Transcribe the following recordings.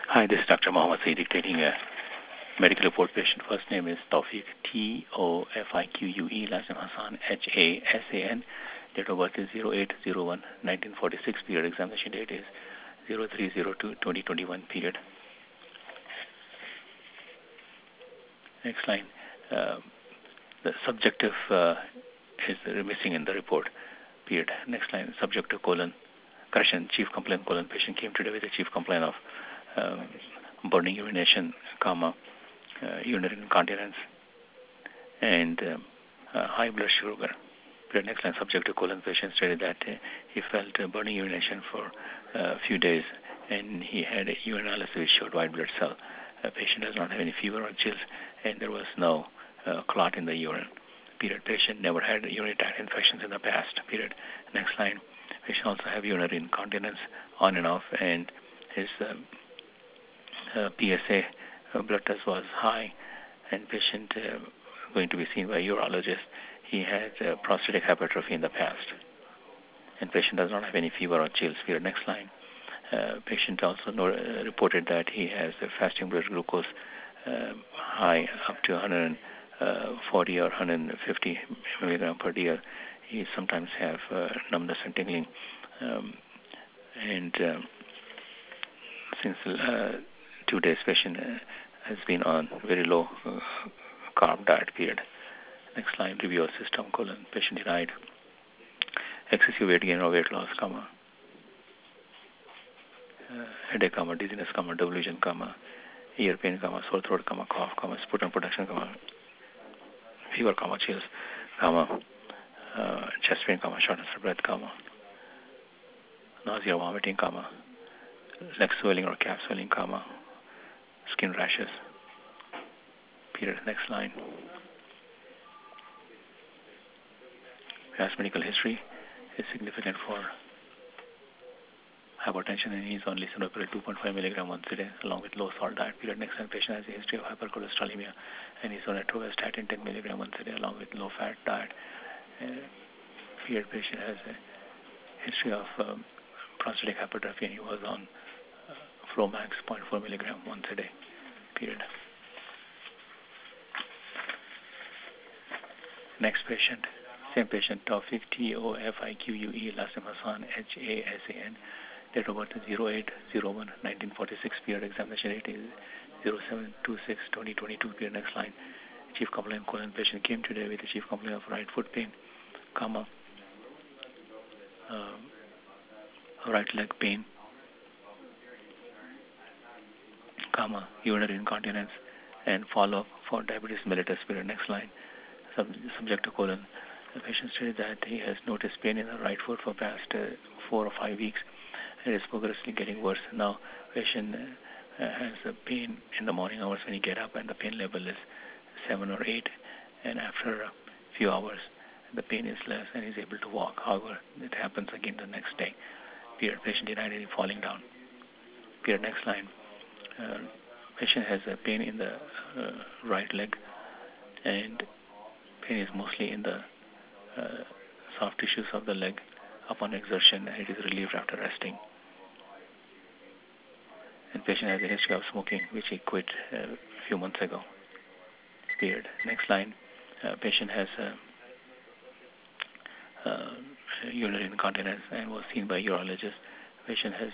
Hi, this is Dr. Mohammed Saeed dictating a medical report. Patient first name is Tawfiq, Tofique, last name Hassan, Hasan. Date of birth is 08/01/1946. Period. Examination date is 03/02/2021. Period. Next line. The subjective is missing in the report. Period. Next line. Subjective colon. Correction. Chief complaint colon. Patient came today with a chief complaint of burning urination, urinary incontinence, and high blood sugar. The next line, subjective colon. Patient stated that he felt burning urination for a few days, and he had a urinalysis which showed white blood cell. Patient does not have any fever or chills, and there was no clot in the urine. Period. Patient never had urinary tract infections in the past. Period. Next line. Patient also have urinary incontinence on and off, and his PSA blood test was high, and patient going to be seen by a urologist. He had prostatic hypertrophy in the past, and patient does not have any fever or chills. Period. Next line. Patient also reported that he has a fasting blood glucose high up to 140 or 150 milligram per day. He sometimes have numbness and tingling, and since 2 days, patient has been on very low carb diet. Period. Next line, review of system colon. Patient denied excessive weight gain or weight loss, headache, dizziness, delusion, ear pain, sore throat, cough, sputum production, fever, chills, chest pain, shortness of breath, nausea, vomiting, leg swelling or calf swelling, skin rashes. Period. Next line. Past medical history is significant for hypertension, and he is on lisinopril 2.5 milligram once a day, along with low salt diet. Period. Next line. Patient has a history of hypercholesterolemia, and he is on atorvastatin 10 milligram once a day, along with low fat diet. Period. Patient has a history of prostatic hypertrophy, and he was on Flomax 0.4 milligram once a day. Period. Next patient. Same patient, Tawfiq, Tofique, last name Hasan, Hasan. Date of birth is 08/01/1946. Period. Examination date is 07/26/2022. Period. Next line. Chief complaint colon. Patient came today with a chief complaint of right foot pain, right leg pain, urinary incontinence, and follow-up for diabetes mellitus. Period. Next line. Subjective colon. The patient stated that he has noticed pain in the right foot for past 4 or 5 weeks. It is progressively getting worse. Now, patient has a pain in the morning hours when he get up, and the pain level is 7 or 8. And after a few hours, the pain is less, and he's able to walk. However, it happens again the next day. Period. Patient denied any falling down. Period. Next line. Patient has a pain in the right leg, and pain is mostly in the soft tissues of the leg upon exertion, and it is relieved after resting. And patient has a history of smoking, which he quit a few months ago. Period. Next line. Patient has urinary incontinence and was seen by a urologist. Patient has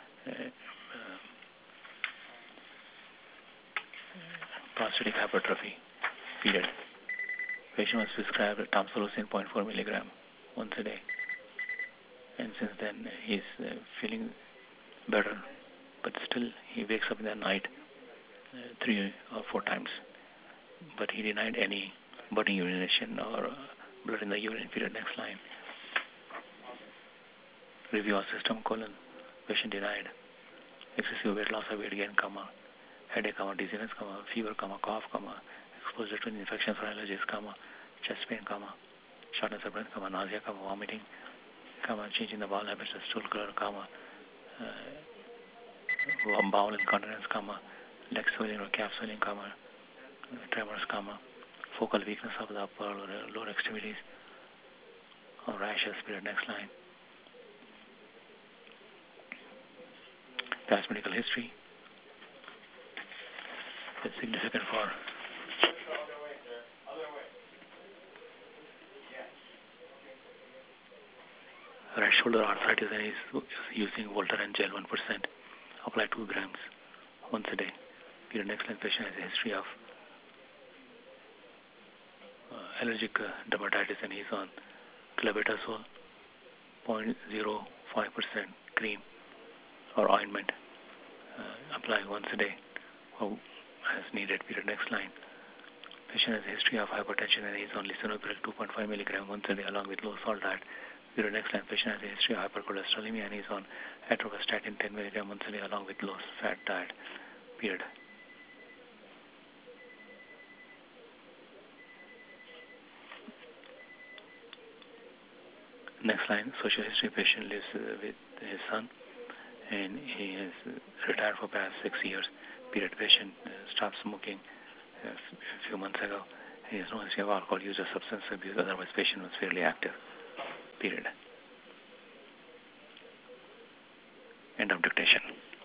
prostatic hypertrophy. Period. Patient was prescribed tamsulosin 0.4 milligram once a day, and since then he's feeling better, but still he wakes up in the night 3 or 4 times. But he denied any burning urination or blood in the urine. Period. Next line. Review of system colon. Patient denied excessive weight loss or weight gain, headache, dizziness, fever, cough, exposure to infections or allergies, chest pain, shortness of breath, nausea, vomiting, change in the bowel habits, stool color, bowel incontinence, leg swelling or calf swelling, tremors, focal weakness of the upper or lower extremities, or rashes. Period. Next line. Past medical history It's significant for right shoulder arthritis, and he's using Voltaren gel 1%. Apply 2 grams once a day. Period. Next line, patient has a history of allergic dermatitis, and he's on clobetasol 0.05% cream or ointment. Apply once a day as needed. Period. Next line. Patient has a history of hypertension, and he's on lisinopril 2.5 milligram once a day along with low salt diet. Period. Next line. Patient has a history of hypercholesterolemia, and he's on atorvastatin 10 milligram once a day along with low fat diet. Period. Next line, social history patient lives with his son, and he is retired for past 6 years. Period. Patient stopped smoking a few months ago. He has no history of alcohol use or substance abuse. Otherwise, patient was fairly active. Period. End of dictation.